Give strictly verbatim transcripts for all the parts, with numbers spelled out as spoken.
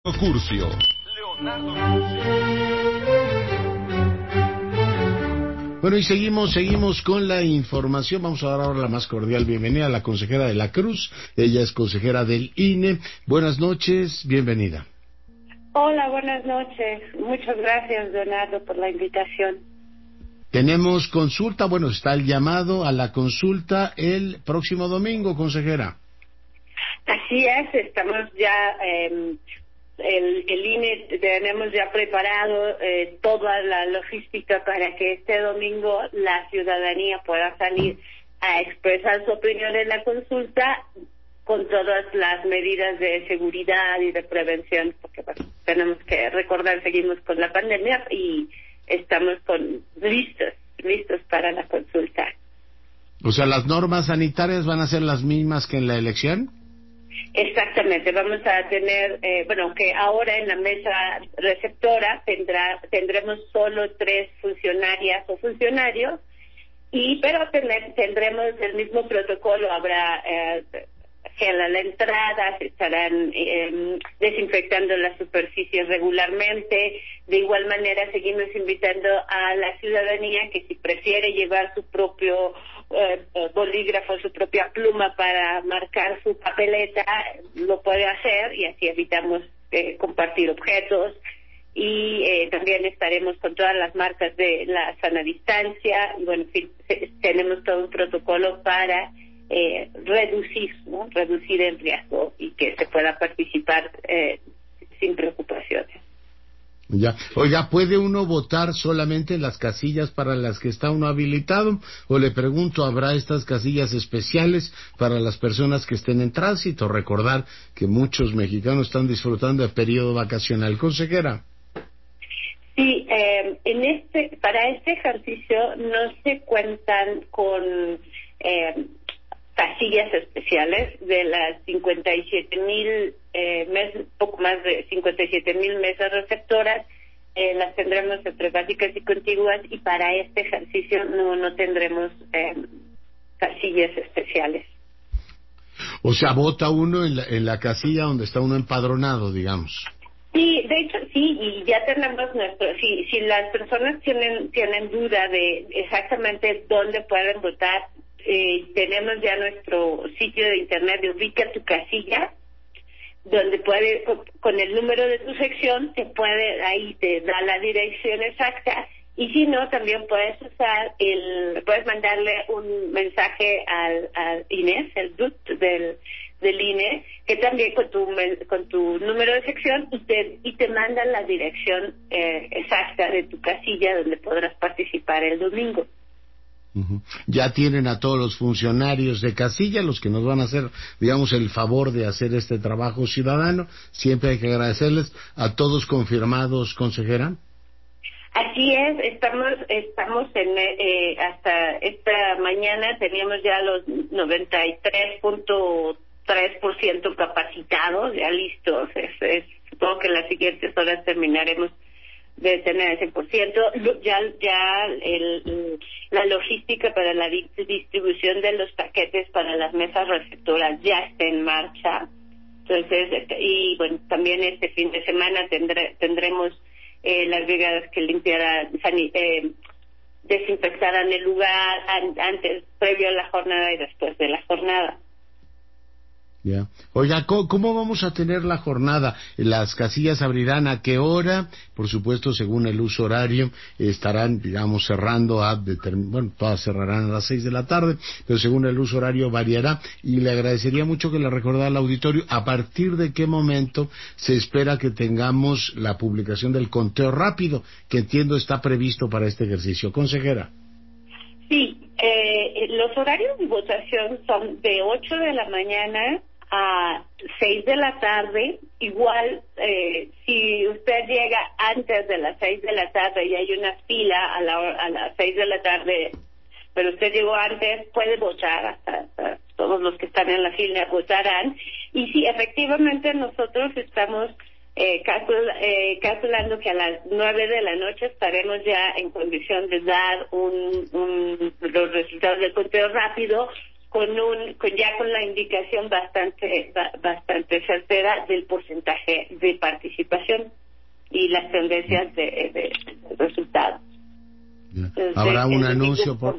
Curcio. Leonardo Curcio. Bueno, y seguimos, seguimos con la información. Vamos a dar ahora la más cordial bienvenida a la consejera de la Cruz. Ella es consejera del I N E. Buenas noches, bienvenida. Hola, buenas noches. Muchas gracias, Leonardo, por la invitación. Tenemos consulta, bueno, está el llamado a la consulta el próximo domingo, consejera. Así es, estamos ya... Eh, El, el I N E tenemos ya preparado eh, toda la logística para que este domingo la ciudadanía pueda salir a expresar su opinión en la consulta con todas las medidas de seguridad y de prevención, porque bueno, tenemos que recordar, seguimos con la pandemia y estamos con listos, listos para la consulta. O sea, ¿las normas sanitarias van a ser las mismas que en la elección? Exactamente, vamos a tener, eh, bueno, que ahora en la mesa receptora tendrá, tendremos solo tres funcionarias o funcionarios, y pero tener, tendremos el mismo protocolo, habrá eh, gel a la entrada, se estarán eh, desinfectando las superficies regularmente. De igual manera seguimos invitando a la ciudadanía que si prefiere llevar su propio eh, bolígrafo, su propia pluma para marcar su papeleta, lo puede hacer, y así evitamos eh, compartir objetos. Y eh, también estaremos con todas las marcas de la sana distancia, y bueno, en fin, tenemos todo un protocolo para eh, reducir, ¿no? reducir el riesgo y que se pueda participar eh, sin preocupaciones. Ya. Oiga, ¿puede uno votar solamente en las casillas para las que está uno habilitado? O le pregunto, ¿habrá estas casillas especiales para las personas que estén en tránsito? Recordar que muchos mexicanos están disfrutando del periodo vacacional. Consejera. Sí, eh, en este, para este ejercicio no se cuentan con eh, casillas especiales. De las cincuenta y siete mil, eh, mes, poco más de cincuenta y siete mil mesas receptoras, eh, las tendremos entre básicas y contiguas, y para este ejercicio no, no tendremos eh, casillas especiales. O sea, vota uno en la, en la casilla donde está uno empadronado, digamos. Sí, de hecho sí, y ya tenemos nuestro, si, si las personas tienen, tienen duda de exactamente dónde pueden votar, eh, tenemos ya nuestro sitio de internet de Ubica tu Casilla, donde puede, con, con el número de tu sección, te puede, ahí te da la dirección exacta, y si no, también puedes usar el, puedes mandarle un mensaje al, al I N E S, el D U T del, del I N E, que también con tu, con tu número de sección, y te, y te mandan la dirección eh, exacta de tu casilla donde podrás participar el domingo. Uh-huh. Ya tienen a todos los funcionarios de casilla, los que nos van a hacer, digamos, el favor de hacer este trabajo ciudadano. Siempre hay que agradecerles. A todos confirmados, consejera. Así es, estamos estamos en eh, hasta esta mañana teníamos ya los noventa y tres punto tres por ciento capacitados, ya listos. Es, es, supongo que en las siguientes horas terminaremos de tener ese por ciento. Ya ya el, la logística para la distribución de los paquetes para las mesas receptoras ya está en marcha. Entonces, y bueno, también este fin de semana tendré, tendremos eh, las brigadas que limpiarán, eh, desinfectarán el lugar an, antes, previo a la jornada y después de la jornada. Ya. Yeah. Oiga, ¿cómo, ¿cómo vamos a tener la jornada? ¿Las casillas abrirán a qué hora? Por supuesto, según el uso horario, estarán, digamos, cerrando a, determin... bueno, todas cerrarán a las seis de la tarde, pero según el uso horario variará, y le agradecería mucho que le recordara al auditorio a partir de qué momento se espera que tengamos la publicación del conteo rápido, que entiendo está previsto para este ejercicio. Consejera. Sí, eh, los horarios de votación son de ocho de la mañana a seis de la tarde. Igual, eh, si usted llega antes de las seis de la tarde y hay una fila a, la, a las seis de la tarde, pero usted llegó antes, puede votar, hasta, hasta todos los que están en la fila votarán. Y sí, efectivamente nosotros estamos eh, calcul, eh, calculando que a las nueve de la noche estaremos ya en condición de dar un, un, los resultados del conteo rápido. con un con ya con la indicación bastante ba, bastante certera del porcentaje de participación y las tendencias de, de, de resultados. Entonces, habrá un el anuncio por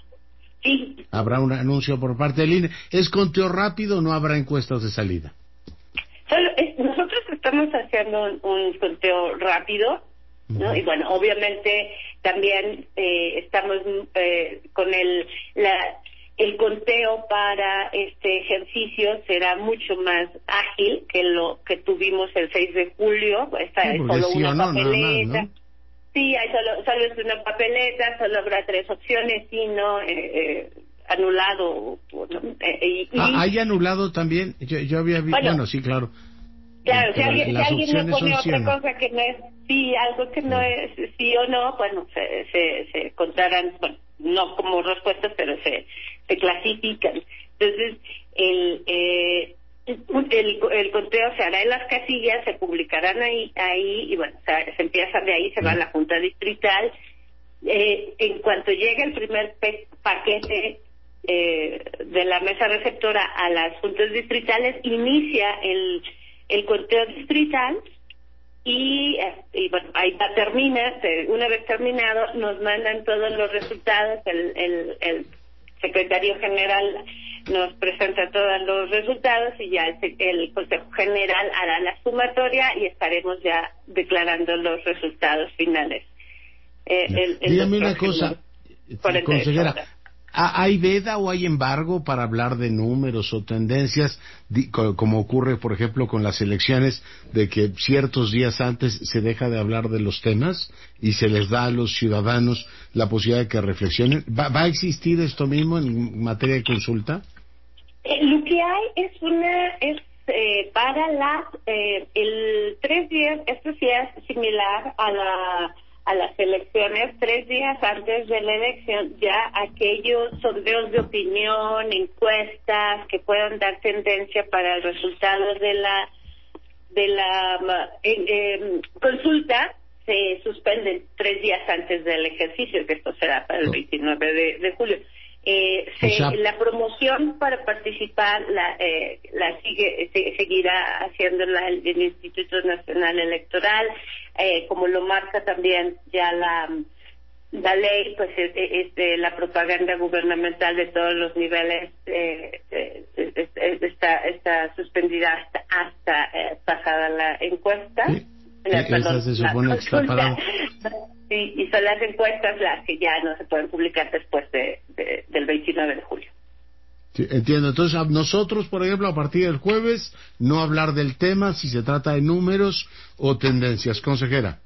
sí habrá un anuncio por parte del I N E. ¿Es conteo rápido o no habrá encuestas de salida? Solo, es, nosotros estamos haciendo un, un conteo rápido, ¿no? Uh-huh. Y bueno, obviamente también eh, estamos eh, con el la el conteo para este ejercicio será mucho más ágil que lo que tuvimos el seis de julio. Está sí, solo sí una o no, papeleta. Nada más, ¿no? Sí, hay solo, solo es una papeleta, solo habrá tres opciones, sí, no, eh, eh, anulado. ¿No? Eh, y, y, ah, ¿hay anulado también? Yo, yo había visto, bueno, bueno, sí, claro. Claro, si Pero alguien, si alguien me pone otra sí, cosa que no es sí, algo que sí. no es sí o no, bueno, se, se, se contarán, bueno, no como respuestas, pero se, se clasifican. Entonces, el, eh, el, el conteo se hará en las casillas, se publicarán ahí, ahí y bueno, o sea, se empieza de ahí, se sí. va a la Junta Distrital. Eh, en cuanto llegue el primer pe- paquete eh, de la mesa receptora a las juntas distritales, inicia el el conteo distrital y, y bueno, ahí va, termina, una vez terminado nos mandan todos los resultados, el, el, el secretario general nos presenta todos los resultados y ya el, el Consejo General hará la sumatoria y estaremos ya declarando los resultados finales. Eh, el, el Dígame una cosa, consejera, ¿hay veda o hay embargo para hablar de números o tendencias, como ocurre, por ejemplo, con las elecciones, de que ciertos días antes se deja de hablar de los temas y se les da a los ciudadanos la posibilidad de que reflexionen? ¿Va, va a existir esto mismo en materia de consulta? Eh, lo que hay es una... es eh, para las... Eh, el tres días, esto sí es similar a la... a las elecciones, tres días antes de la elección, ya aquellos sondeos de opinión, encuestas que puedan dar tendencia para el resultado de la de la eh, eh, consulta se suspenden tres días antes del ejercicio, que esto será para el veintinueve de, de julio. Eh, se, o sea, la promoción para participar la, eh, la sigue se, seguirá haciéndola el, el Instituto Nacional Electoral, eh, como lo marca también ya la la ley, pues es, es de la propaganda gubernamental de todos los niveles eh, eh, es, es, está está suspendida hasta hasta eh, pasada la encuesta. Sí. La, Esa perdón, se supone que está parada. Sí, y son las encuestas las que ya no se pueden publicar después de, de del veintinueve de julio. Sí, entiendo. Entonces, a nosotros, por ejemplo, a partir del jueves, no hablar del tema si se trata de números o tendencias. Consejera.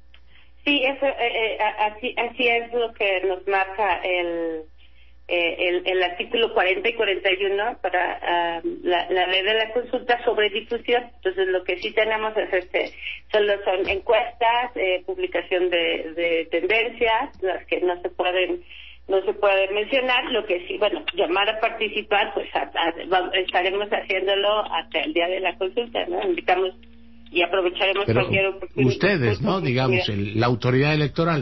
Sí, eso, eh, eh, así, así es lo que nos marca el eh, el, el artículo cuarenta y cuarenta y uno para uh, la, la ley de la consulta sobre difusión. Entonces, lo que sí tenemos es este, solo son encuestas, eh, publicación de, de tendencias, las que no se pueden no se pueden mencionar. Lo que sí, bueno, llamar a participar, pues a, a, estaremos haciéndolo hasta el día de la consulta, ¿no? Invitamos y aprovecharemos Pero cualquier oportunidad. ustedes, ¿no? Digamos, el, la autoridad electoral.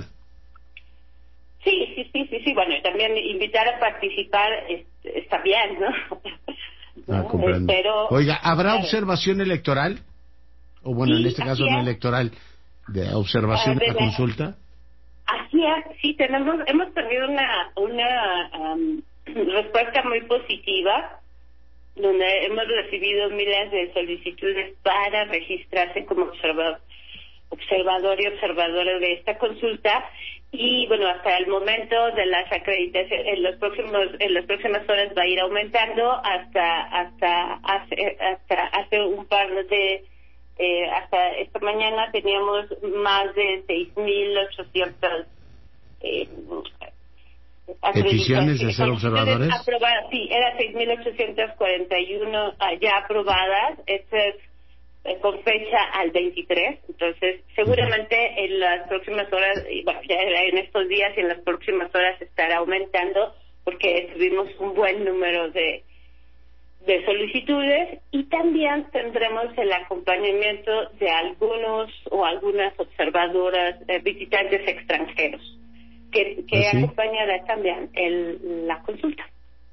Sí, sí, sí, sí, sí. Bueno, y también invitar a participar es, está bien, ¿no? Ah, ¿no? comprendo. Pero, Oiga, ¿habrá claro. observación electoral? O bueno, sí, en este caso no es. electoral, de observación uh, de la consulta. Así es, sí, tenemos, hemos tenido una, una um, respuesta muy positiva, donde hemos recibido miles de solicitudes para registrarse como observador, observador y observadora de esta consulta. Y bueno, hasta el momento de las acreditaciones, en los próximos, en las próximas horas va a ir aumentando hasta hasta hace, hasta hace un par de eh, hasta esta mañana teníamos más de seis mil ochocientas eh, peticiones de ser observadores. Aprobadas, sí, era seis mil ochocientas cuarenta y uno ya aprobadas. Esto es con fecha al veintitrés, entonces seguramente en las próximas horas, bueno, ya en estos días y en las próximas horas estará aumentando porque tuvimos un buen número de de solicitudes y también tendremos el acompañamiento de algunos o algunas observadoras, eh, visitantes extranjeros que, que ¿Ah, sí? acompañará también el, la consulta.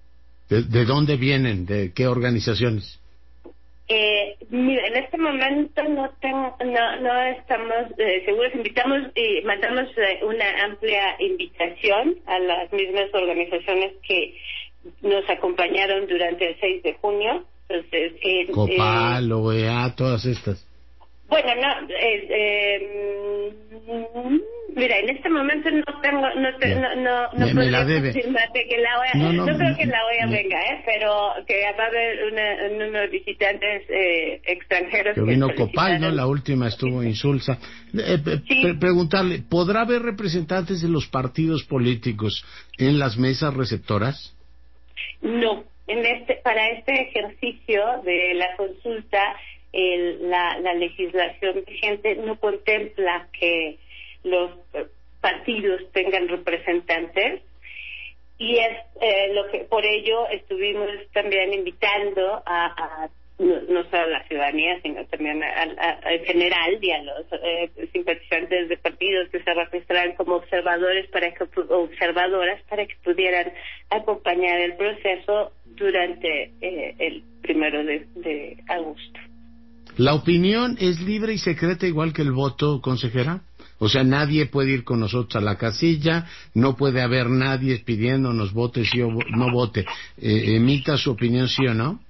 ¿De, de dónde vienen? ¿De qué organizaciones? Eh, mira, en este momento no tengo, no, no estamos eh, seguros. Invitamos y mandamos eh, una amplia invitación a las mismas organizaciones que nos acompañaron durante el seis de junio. Entonces, eh, Copal, eh, O E A, todas estas. bueno, no, eh, eh, mira, en este momento no tengo, no, te, no, no, no me, me la podría debe. confirmarte que la O E A, No, no, no, creo que la O E A me, venga, ¿eh? Pero que va a haber una, un número de visitantes eh, extranjeros que que vino Copal, ¿no? solicitaron. La última estuvo Insulza. Eh, eh, Sí, pre preguntarle, ¿podrá haber representantes de los partidos políticos en las mesas receptoras? no, en este, para este ejercicio de la consulta, el, la, la legislación vigente no contempla que los eh, partidos tengan representantes, y es eh, lo que por ello estuvimos también invitando a, a no, no solo a la ciudadanía, sino también a, a, a, en general y a los eh, simpatizantes de partidos que se registraran como observadores para que observadoras para que pudieran acompañar el proceso durante eh, el primero de, de agosto. ¿La opinión es libre y secreta igual que el voto, consejera? O sea, nadie puede ir con nosotros a la casilla, no puede haber nadie pidiéndonos vote sí o no vote. Eh, ¿Emita su opinión sí o no?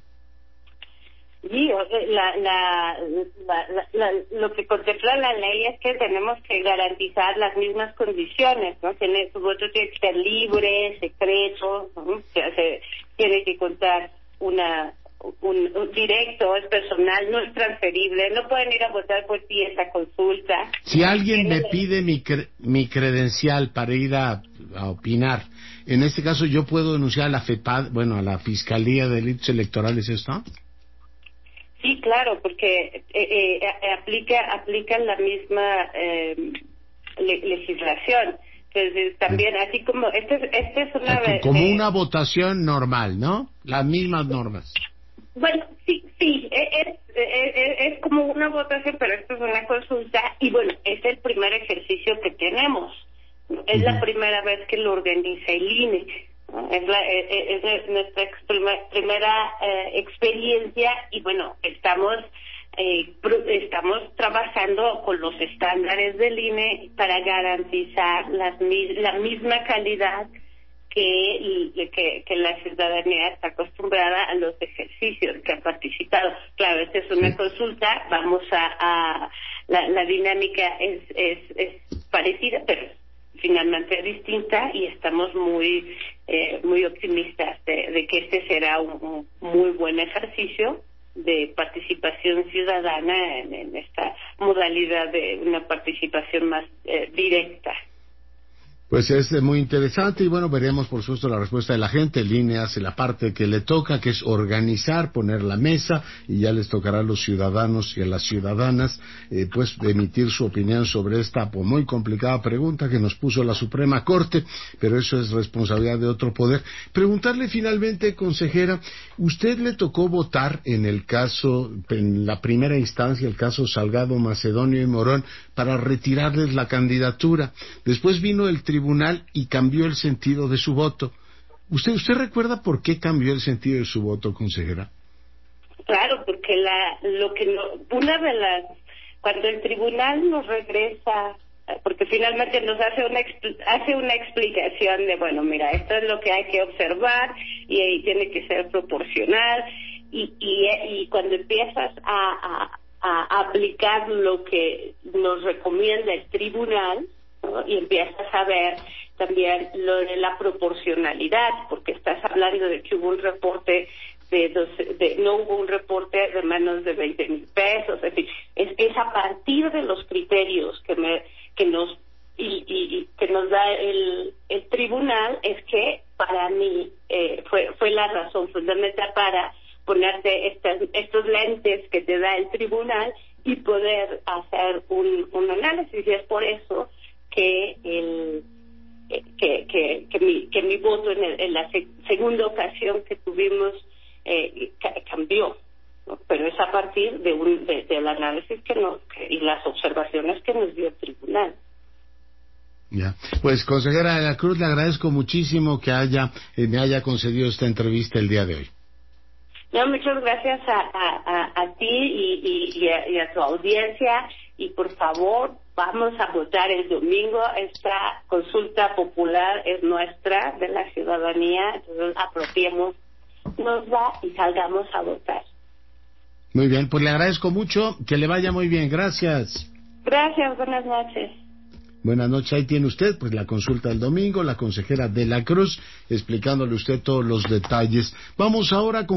Sí, la, la, la, la, la, lo que contempla la ley es que tenemos que garantizar las mismas condiciones, ¿no? Tiene, su voto tiene que ser libre, secreto, ¿no? Se, se, tiene que contar una un, un directo, es personal, no es transferible, no pueden ir a votar por ti esta consulta. Si alguien Tiene me pide mi, cre mi credencial para ir a, a opinar, en este caso yo puedo denunciar a la FEPAD, bueno, a la Fiscalía de Delitos Electorales, ¿esto? Sí, claro, porque eh, eh, aplica aplica la misma eh, le legislación. Entonces, también, así como, este, este es una... O sea, como de, una votación normal, ¿no? Las mismas normas. Bueno, sí, sí, es, es, es como una votación, pero esto es una consulta, y bueno, es el primer ejercicio que tenemos. Es uh-huh. la primera vez que lo organiza el I N E. ¿No? Es, la, es, es nuestra ex primer, primera eh, experiencia, y bueno, estamos eh, estamos trabajando con los estándares del I N E para garantizar las, la misma calidad que, que, que la ciudadanía está acostumbrada a los ejercicios que ha participado. Claro, esta es una sí. consulta, vamos a, a la, la dinámica es, es, es parecida, pero finalmente distinta, y estamos muy eh, muy optimistas de, de que este será un, un muy buen ejercicio de participación ciudadana en, en esta modalidad de una participación más eh, directa. Pues es muy interesante, y bueno, veremos por supuesto la respuesta de la gente. El I N E hace la parte que le toca, que es organizar, poner la mesa, y ya les tocará a los ciudadanos y a las ciudadanas eh, pues emitir su opinión sobre esta pues, muy complicada pregunta que nos puso la Suprema Corte, pero eso es responsabilidad de otro poder. Preguntarle finalmente, consejera, ¿usted le tocó votar en el caso, en la primera instancia, el caso Salgado, Macedonio y Morón, para retirarles la candidatura? Después vino el tribunal y cambió el sentido de su voto. ¿Usted usted recuerda por qué cambió el sentido de su voto, consejera? Claro, porque la lo que no, una de las cuando el tribunal nos regresa, porque finalmente nos hace una hace una explicación de bueno, mira, esto es lo que hay que observar y, y tiene que ser proporcional, y y, y cuando empiezas a, a, a aplicar lo que nos recomienda el tribunal, ¿no? Y empiezas a ver también lo de la proporcionalidad, porque estás hablando de que hubo un reporte de, doce, de no hubo un reporte de menos de veinte mil pesos, es decir, es, es a partir de los criterios que me que nos y, y, y que nos da el, el tribunal, es que para mí eh, fue fue la razón fundamental para ponerte estas, estos lentes que te da el tribunal y poder hacer un, un análisis, y es por eso que el que que que mi que mi voto en, el, en la seg segunda ocasión que tuvimos eh, ca cambió, ¿no? Pero es a partir de un de, del análisis que nos que, y las observaciones que nos dio el tribunal. Ya. Pues, consejera de la Cruz, le agradezco muchísimo que haya eh, me haya concedido esta entrevista el día de hoy. No, muchas gracias a, a, a, a ti y, y, y, a, y a tu audiencia, y por favor vamos a votar el domingo. Esta consulta popular es nuestra, de la ciudadanía, entonces apropiémonos y salgamos a votar. Muy bien, pues le agradezco mucho, que le vaya muy bien, gracias. Gracias, buenas noches. Buenas noches, ahí tiene usted pues la consulta del domingo, la consejera de la Cruz explicándole usted todos los detalles. Vamos ahora con